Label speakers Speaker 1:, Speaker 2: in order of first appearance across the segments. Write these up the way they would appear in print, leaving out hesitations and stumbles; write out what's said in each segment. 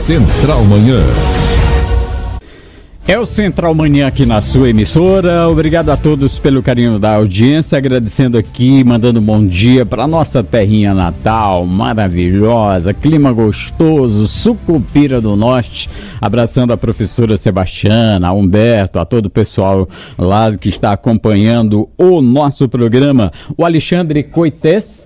Speaker 1: Central Manhã.
Speaker 2: É o Central Manhã aqui na sua emissora. Obrigado a todos pelo carinho da audiência, agradecendo aqui, mandando um bom dia para nossa terrinha natal, maravilhosa, clima gostoso, Sucupira do Norte, abraçando a professora Sebastiana, a Humberto, a todo o pessoal lá que está acompanhando o nosso programa. O Alexandre Coites.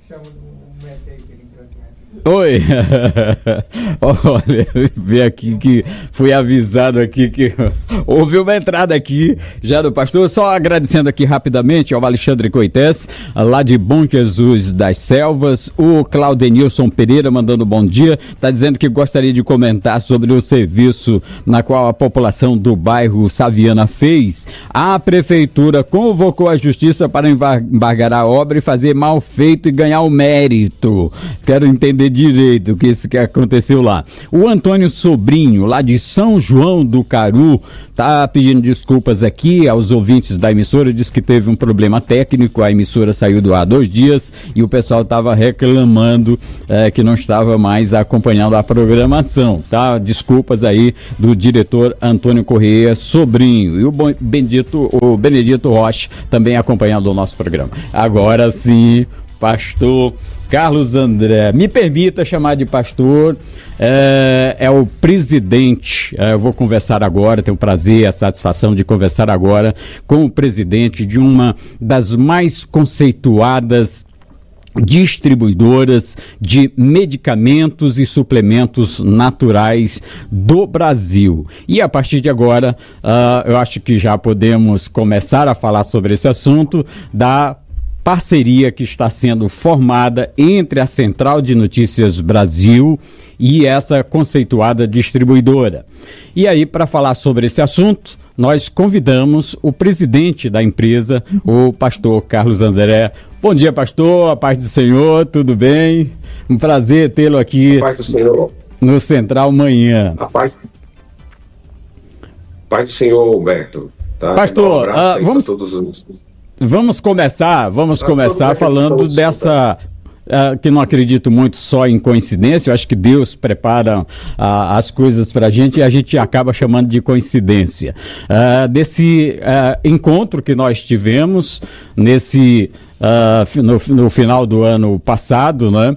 Speaker 2: Oi, olha, vi aqui que fui avisado aqui que houve uma entrada aqui já do pastor, só agradecendo aqui rapidamente ao Alexandre Coites, lá de Bom Jesus das Selvas, o Claudenilson Pereira mandando bom dia, está dizendo que gostaria de comentar sobre o serviço na qual a população do bairro Saviana fez. A prefeitura convocou a justiça para embargar a obra e fazer mal feito e ganhar o mérito. Quero entender direito o que isso que aconteceu lá. O Antônio Sobrinho, lá de São João do Caru, tá pedindo desculpas aqui aos ouvintes da emissora, diz que teve um problema técnico, a emissora saiu do ar 2 dias e o pessoal estava reclamando que não estava mais acompanhando a programação, tá? Desculpas aí do diretor Antônio Correia Sobrinho e o Benedito Rocha também acompanhando o nosso programa. Agora sim, pastor Carlos André, me permita chamar de pastor, é o presidente, eu vou conversar agora, tenho o prazer, a satisfação de conversar agora com o presidente de uma das mais conceituadas distribuidoras de medicamentos e suplementos naturais do Brasil. E a partir de agora, eu acho que já podemos começar a falar sobre esse assunto da parceria que está sendo formada entre a Central de Notícias Brasil e essa conceituada distribuidora. E aí, para falar sobre esse assunto, nós convidamos o presidente da empresa, o pastor Carlos André. Bom dia, pastor, a paz do Senhor, tudo bem? Um prazer tê-lo aqui.
Speaker 3: A paz do Senhor.
Speaker 2: No Central Manhã.
Speaker 3: A paz do Senhor, Humberto. Tá?
Speaker 2: Pastor, vamos começar falando dessa, que não acredito muito só em coincidência, eu acho que Deus prepara as coisas para a gente e a gente acaba chamando de coincidência. Desse encontro que nós tivemos no final do ano passado, né?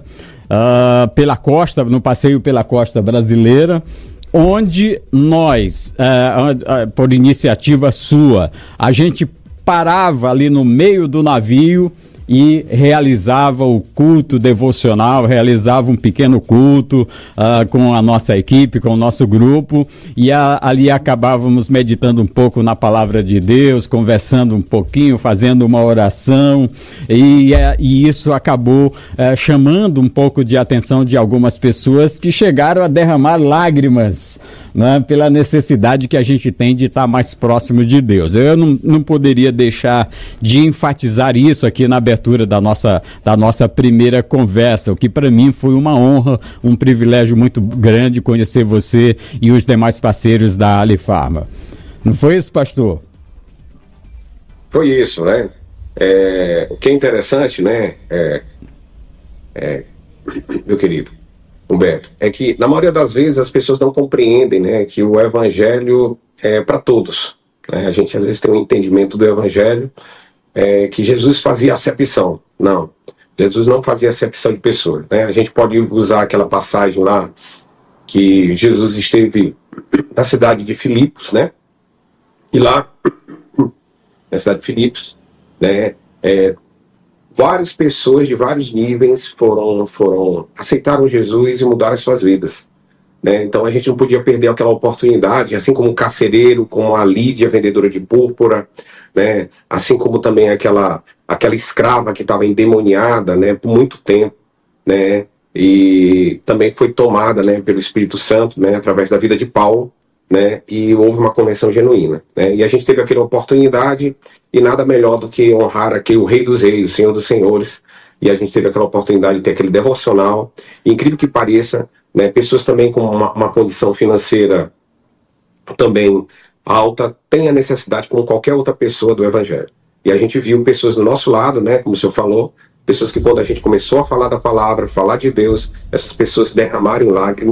Speaker 2: No passeio pela costa brasileira, onde nós, por iniciativa sua, a gente parava ali no meio do navio e realizava o culto devocional, realizava um pequeno culto com a nossa equipe, com o nosso grupo, e ali acabávamos meditando um pouco na palavra de Deus, conversando um pouquinho, fazendo uma oração, e isso acabou chamando um pouco de atenção de algumas pessoas que chegaram a derramar lágrimas, né, pela necessidade que a gente tem de estar mais próximo de Deus. Eu não poderia deixar de enfatizar isso aqui na abertura da nossa primeira conversa, o que para mim foi uma honra, um privilégio muito grande conhecer você e os demais parceiros da Alifarma. Não foi isso, pastor?
Speaker 3: Foi isso, né? O que é interessante, né, meu querido Humberto, é que na maioria das vezes as pessoas não compreendem, né, que o evangelho é para todos, né? A gente às vezes tem um entendimento do evangelho que Jesus fazia acepção. Não, Jesus não fazia acepção de pessoas, né? A gente pode usar aquela passagem lá que Jesus esteve na cidade de Filipos, né? E lá na cidade de Filipos, né, várias pessoas de vários níveis aceitaram Jesus e mudaram as suas vidas, né? Então a gente não podia perder aquela oportunidade, assim como o carcereiro, como a Lídia, vendedora de púrpura, né? Assim como também aquela escrava que estava endemoniada, né, por muito tempo, né? E também foi tomada, né, pelo Espírito Santo, né, através da vida de Paulo, né? E houve uma conversão genuína, né? E a gente teve aquela oportunidade, e nada melhor do que honrar aqui o Rei dos Reis, o Senhor dos Senhores, e a gente teve aquela oportunidade de ter aquele devocional. E, incrível que pareça, né, pessoas também com uma condição financeira também alta têm a necessidade, como qualquer outra pessoa, do Evangelho. E a gente viu pessoas do nosso lado, né, como o senhor falou, pessoas que quando a gente começou a falar da palavra, falar de Deus, essas pessoas derramaram lágrimas,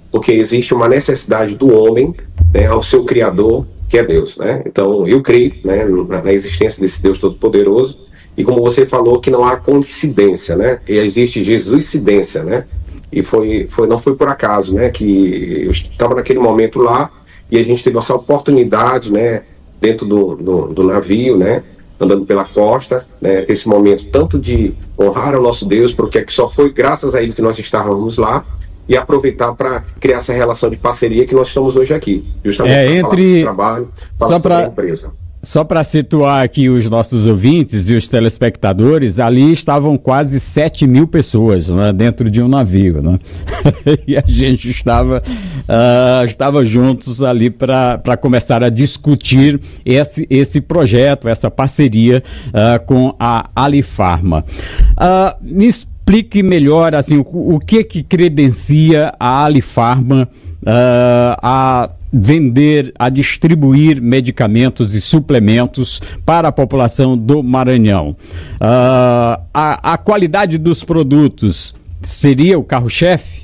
Speaker 3: porque existe uma necessidade do homem, né, ao seu Criador, que é Deus, né? Então, eu creio, né, na existência desse Deus Todo-Poderoso, e como você falou, que não há coincidência, né? E existe Jesuscidência, né? E não foi por acaso, né, que eu estava naquele momento lá, e a gente teve essa oportunidade, né, dentro do navio, né, andando pela costa, né, esse momento tanto de honrar ao nosso Deus, porque é que só foi graças a ele que nós estávamos lá, e aproveitar para criar essa relação de parceria que nós estamos hoje aqui, justamente para falar desse trabalho, falar sobre a empresa.
Speaker 2: Só para situar aqui os nossos ouvintes e os telespectadores, ali estavam quase 7 mil pessoas, né, dentro de um navio, né? E a gente estava juntos ali para começar a discutir esse projeto, essa parceria com a Alifarma. Me explique melhor assim, o que credencia a Alifarma a vender, a distribuir medicamentos e suplementos para a população do Maranhão. A qualidade dos produtos seria o carro-chefe?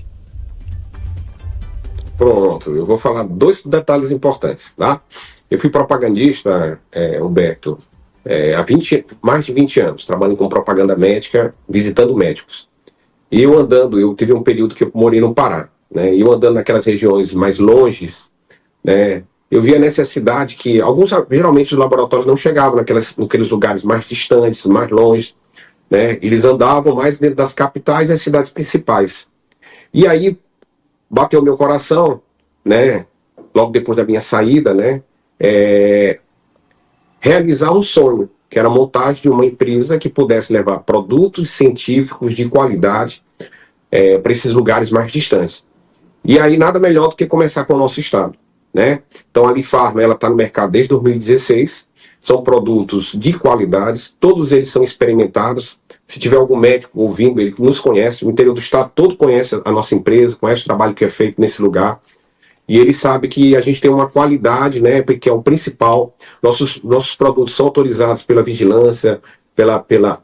Speaker 3: Pronto, eu vou falar 2 detalhes importantes, tá? Eu fui propagandista, Humberto, há mais de 20 anos, trabalhando com propaganda médica, visitando médicos. E eu tive um período que eu morei no Pará, né? E eu andando naquelas regiões mais longes, né, eu vi a necessidade que geralmente os laboratórios não chegavam naqueles lugares mais distantes, mais longe, né, eles andavam mais dentro das capitais e as cidades principais. E aí bateu meu coração, né, logo depois da minha saída, né, realizar um sonho, que era a montagem de uma empresa que pudesse levar produtos científicos de qualidade para esses lugares mais distantes. E aí nada melhor do que começar com o nosso estado, né? Então a Alifarma, ela está no mercado desde 2016, são produtos de qualidade, todos eles são experimentados. Se tiver algum médico ouvindo, ele nos conhece, o interior do estado todo conhece a nossa empresa, conhece o trabalho que é feito nesse lugar, e ele sabe que a gente tem uma qualidade, né, que é o principal. Nossos produtos são autorizados pela vigilância, pela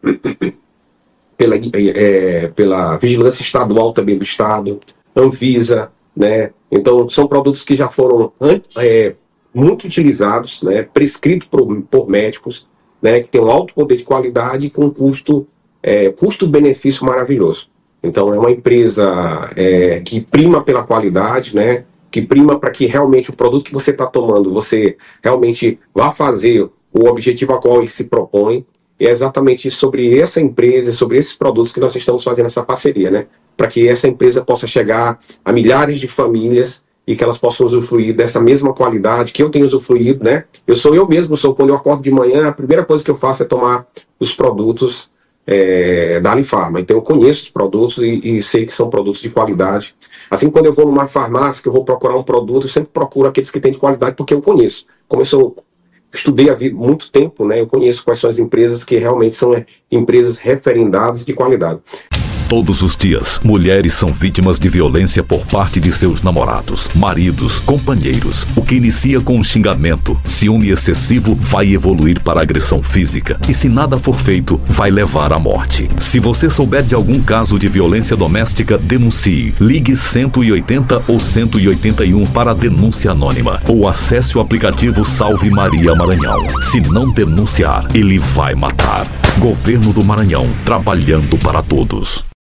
Speaker 3: vigilância estadual também do estado, Anvisa, né? Então são produtos que já foram muito utilizados, né, prescritos por médicos, né, que tem um alto poder de qualidade e com custo-benefício maravilhoso. Então é uma empresa que prima pela qualidade, né, que prima para que realmente o produto que você está tomando, você realmente vá fazer o objetivo a qual ele se propõe. E é exatamente sobre essa empresa, sobre esses produtos que nós estamos fazendo essa parceria, né, para que essa empresa possa chegar a milhares de famílias e que elas possam usufruir dessa mesma qualidade que eu tenho usufruído, né. Eu mesmo quando eu acordo de manhã, a primeira coisa que eu faço é tomar os produtos da Alifarma. Então eu conheço os produtos e sei que são produtos de qualidade. Assim, quando eu vou numa farmácia, que eu vou procurar um produto, eu sempre procuro aqueles que têm de qualidade, porque eu conheço. Como eu estudei há muito tempo, né, eu conheço quais são as empresas que realmente são empresas referendadas de qualidade.
Speaker 1: Todos os dias, mulheres são vítimas de violência por parte de seus namorados, maridos, companheiros. O que inicia com um xingamento, ciúme excessivo, vai evoluir para agressão física. E se nada for feito, vai levar à morte. Se você souber de algum caso de violência doméstica, denuncie. Ligue 180 ou 181 para a denúncia anônima. Ou acesse o aplicativo Salve Maria Maranhão. Se não denunciar, ele vai matar. Governo do Maranhão, trabalhando para todos.